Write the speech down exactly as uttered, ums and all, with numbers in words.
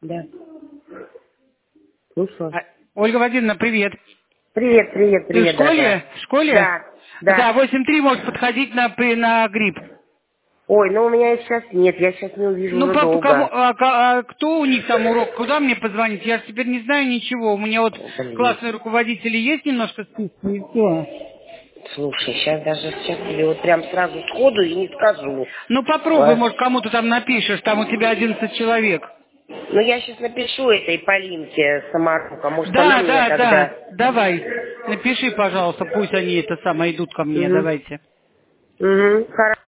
Да. Слушаю. А, Ольга Владимировна, привет. Привет, привет, Ты в привет, школе? дорогая. В школе? Да, Да, да. восемь три может подходить на, при- на грипп. Ой, ну у меня сейчас нет, я сейчас не увижу Ну, уже папа, кому, долго. а, ка- а кто у них там урок? Куда мне позвонить? Я же теперь не знаю ничего. У меня вот Блин. классные руководители есть немножко списки, и все. Слушай, сейчас даже сейчас тебе вот прям сразу сходу и не скажу. Ну, попробуй, А, может, кому-то там напишешь. Там у тебя одиннадцать человек. Ну я сейчас напишу этой Полинке Самарука, может она Да, меня да, тогда... да. Давай. Напиши, пожалуйста, пусть они это самое идут ко мне. Угу. Давайте. Угу. Хорошо.